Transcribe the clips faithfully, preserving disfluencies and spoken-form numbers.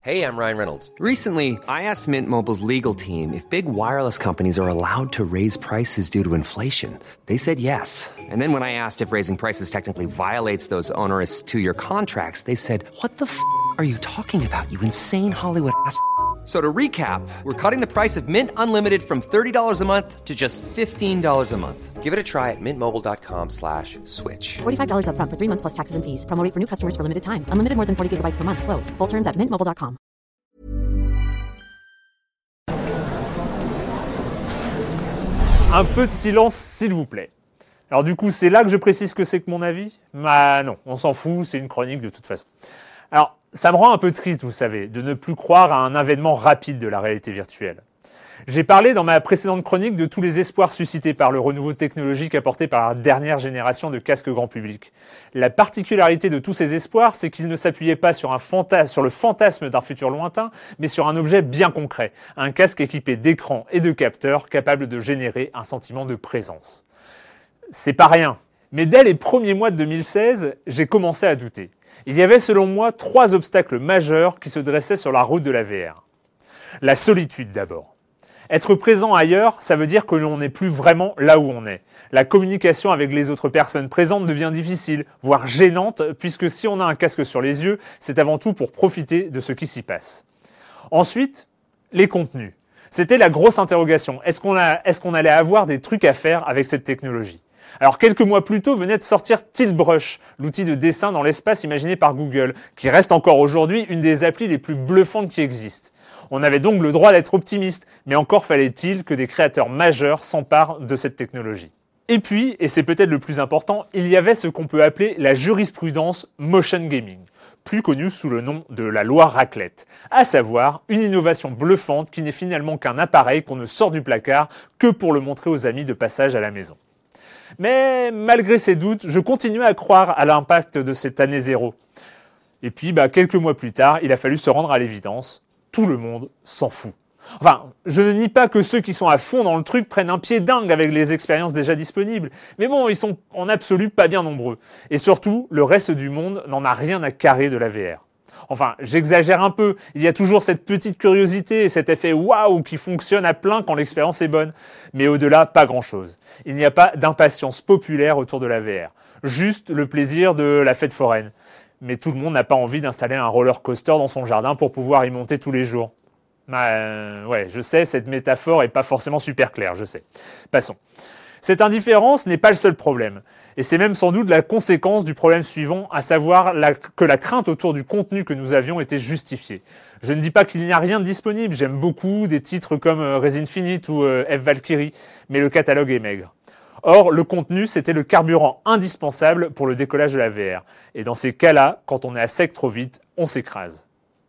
Hey, I'm Ryan Reynolds. Recently, I asked Mint Mobile's legal team if big wireless companies are allowed to raise prices due to inflation. They said yes. And then when I asked if raising prices technically violates those onerous two-year contracts, they said, what the f*** are you talking about, you insane Hollywood ass f- So to recap, we're cutting the price of Mint Unlimited from thirty dollars a month to just fifteen dollars a month. Give it a try at mintmobile.com slash switch. forty-five dollars up front for three months plus taxes and fees. Promo rate for new customers for limited time. Unlimited more than forty gigabytes per month. Slows full terms at mint mobile dot com. Un peu de silence, s'il vous plaît. Alors du coup, c'est là que je précise que c'est que mon avis ? Bah non, on s'en fout, c'est une chronique de toute façon. Alors, ça me rend un peu triste, vous savez, de ne plus croire à un avènement rapide de la réalité virtuelle. J'ai parlé dans ma précédente chronique de tous les espoirs suscités par le renouveau technologique apporté par la dernière génération de casques grand public. La particularité de tous ces espoirs, c'est qu'ils ne s'appuyaient pas sur, un fantasme, sur le fantasme d'un futur lointain, mais sur un objet bien concret, un casque équipé d'écran et de capteurs capable de générer un sentiment de présence. C'est pas rien, mais dès les premiers mois de deux mille seize, j'ai commencé à douter. Il y avait selon moi trois obstacles majeurs qui se dressaient sur la route de la V R. La solitude d'abord. Être présent ailleurs, ça veut dire que l'on n'est plus vraiment là où on est. La communication avec les autres personnes présentes devient difficile, voire gênante, puisque si on a un casque sur les yeux, c'est avant tout pour profiter de ce qui s'y passe. Ensuite, les contenus. C'était la grosse interrogation. Est-ce qu'on a, est-ce qu'on allait avoir des trucs à faire avec cette technologie ? Alors quelques mois plus tôt venait de sortir Tiltbrush, l'outil de dessin dans l'espace imaginé par Google, qui reste encore aujourd'hui une des applis les plus bluffantes qui existent. On avait donc le droit d'être optimiste, mais encore fallait-il que des créateurs majeurs s'emparent de cette technologie. Et puis, et c'est peut-être le plus important, il y avait ce qu'on peut appeler la jurisprudence motion gaming, plus connue sous le nom de la loi raclette, à savoir une innovation bluffante qui n'est finalement qu'un appareil qu'on ne sort du placard que pour le montrer aux amis de passage à la maison. Mais malgré ces doutes, je continuais à croire à l'impact de cette année zéro. Et puis, bah, quelques mois plus tard, il a fallu se rendre à l'évidence. Tout le monde s'en fout. Enfin, je ne nie pas que ceux qui sont à fond dans le truc prennent un pied dingue avec les expériences déjà disponibles. Mais bon, ils sont en absolu pas bien nombreux. Et surtout, le reste du monde n'en a rien à carrer de la V R. Enfin, j'exagère un peu. Il y a toujours cette petite curiosité et cet effet waouh qui fonctionne à plein quand l'expérience est bonne. Mais au-delà, pas grand-chose. Il n'y a pas d'impatience populaire autour de la V R. Juste le plaisir de la fête foraine. Mais tout le monde n'a pas envie d'installer un roller coaster dans son jardin pour pouvoir y monter tous les jours. Bah, euh, ouais, je sais, cette métaphore est pas forcément super claire, je sais. Passons. Cette indifférence n'est pas le seul problème. Et c'est même sans doute la conséquence du problème suivant, à savoir la, que la crainte autour du contenu que nous avions était justifiée. Je ne dis pas qu'il n'y a rien de disponible, j'aime beaucoup des titres comme euh, Res Infinite ou euh, F Valkyrie, mais le catalogue est maigre. Or, le contenu, c'était le carburant indispensable pour le décollage de la V R. Et dans ces cas-là, quand on est à sec trop vite, on s'écrase.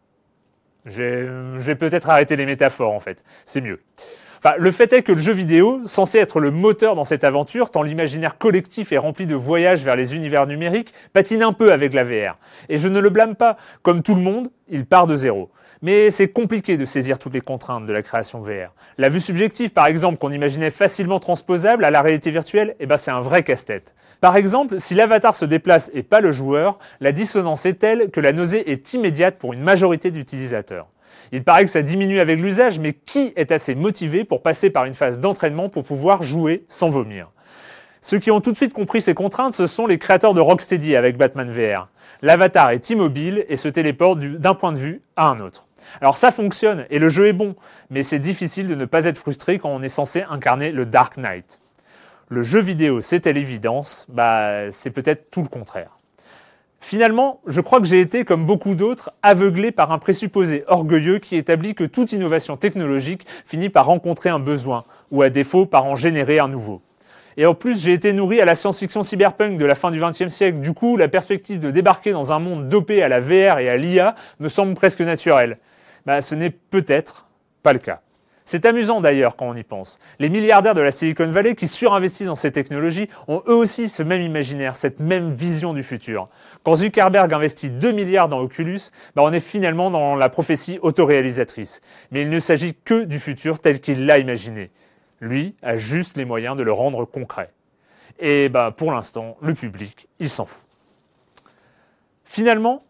J'ai, je vais peut-être arrêter les métaphores, en fait. C'est mieux. Enfin, le fait est que le jeu vidéo, censé être le moteur dans cette aventure, tant l'imaginaire collectif est rempli de voyages vers les univers numériques, patine un peu avec la V R. Et je ne le blâme pas. Comme tout le monde, il part de zéro. Mais c'est compliqué de saisir toutes les contraintes de la création V R. La vue subjective, par exemple, qu'on imaginait facilement transposable à la réalité virtuelle, eh ben c'est un vrai casse-tête. Par exemple, si l'avatar se déplace et pas le joueur, la dissonance est telle que la nausée est immédiate pour une majorité d'utilisateurs. Il paraît que ça diminue avec l'usage, mais qui est assez motivé pour passer par une phase d'entraînement pour pouvoir jouer sans vomir ? Ceux qui ont tout de suite compris ces contraintes, ce sont les créateurs de Rocksteady avec Batman V R. L'avatar est immobile et se téléporte du, d'un point de vue à un autre. Alors ça fonctionne et le jeu est bon, mais c'est difficile de ne pas être frustré quand on est censé incarner le Dark Knight. Le jeu vidéo, c'était l'évidence, bah c'est peut-être tout le contraire. Finalement, je crois que j'ai été, comme beaucoup d'autres, aveuglé par un présupposé orgueilleux qui établit que toute innovation technologique finit par rencontrer un besoin, ou à défaut par en générer un nouveau. Et en plus, j'ai été nourri à la science-fiction cyberpunk de la fin du vingtième siècle. Du coup, la perspective de débarquer dans un monde dopé à la V R et à l'I A me semble presque naturelle. Bah, ce n'est peut-être pas le cas. C'est amusant d'ailleurs quand on y pense. Les milliardaires de la Silicon Valley qui surinvestissent dans ces technologies ont eux aussi ce même imaginaire, cette même vision du futur. Quand Zuckerberg investit deux milliards dans Oculus, bah on est finalement dans la prophétie autoréalisatrice. Mais il ne s'agit que du futur tel qu'il l'a imaginé. Lui a juste les moyens de le rendre concret. Et bah pour l'instant, le public, il s'en fout. Finalement,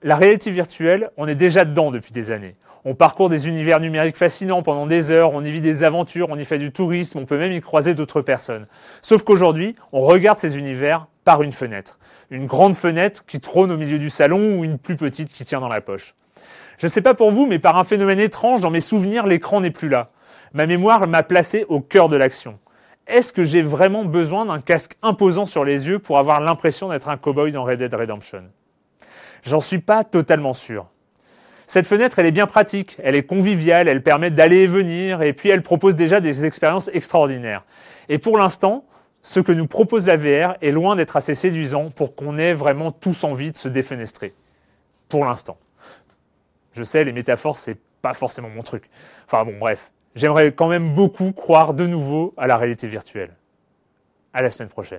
La réalité virtuelle, on est déjà dedans depuis des années. On parcourt des univers numériques fascinants pendant des heures, on y vit des aventures, on y fait du tourisme, on peut même y croiser d'autres personnes. Sauf qu'aujourd'hui, on regarde ces univers par une fenêtre. Une grande fenêtre qui trône au milieu du salon ou une plus petite qui tient dans la poche. Je ne sais pas pour vous, mais par un phénomène étrange, dans mes souvenirs, l'écran n'est plus là. Ma mémoire m'a placé au cœur de l'action. Est-ce que j'ai vraiment besoin d'un casque imposant sur les yeux pour avoir l'impression d'être un cow-boy dans Red Dead Redemption ? J'en suis pas totalement sûr. Cette fenêtre, elle est bien pratique, elle est conviviale, elle permet d'aller et venir, et puis elle propose déjà des expériences extraordinaires. Et pour l'instant, ce que nous propose la V R est loin d'être assez séduisant pour qu'on ait vraiment tous envie de se défenestrer. Pour l'instant. Je sais, les métaphores, c'est pas forcément mon truc. Enfin bon, bref. J'aimerais quand même beaucoup croire de nouveau à la réalité virtuelle. À la semaine prochaine.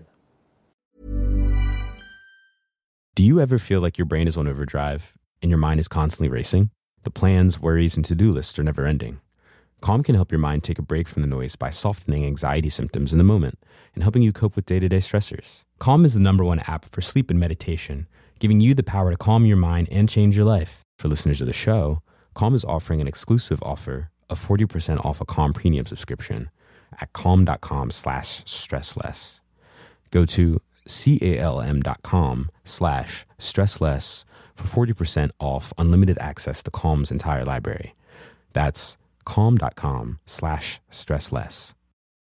Do you ever feel like your brain is on overdrive and your mind is constantly racing? The plans, worries, and to-do lists are never ending. Calm can help your mind take a break from the noise by softening anxiety symptoms in the moment and helping you cope with day-to-day stressors. Calm is the number one app for sleep and meditation, giving you the power to calm your mind and change your life. For listeners of the show, Calm is offering an exclusive offer of forty percent off a Calm premium subscription at calm.com slash stressless. Go to calm.com slash stressless for forty percent off unlimited access to Calm's entire library. That's calm.com slash stressless.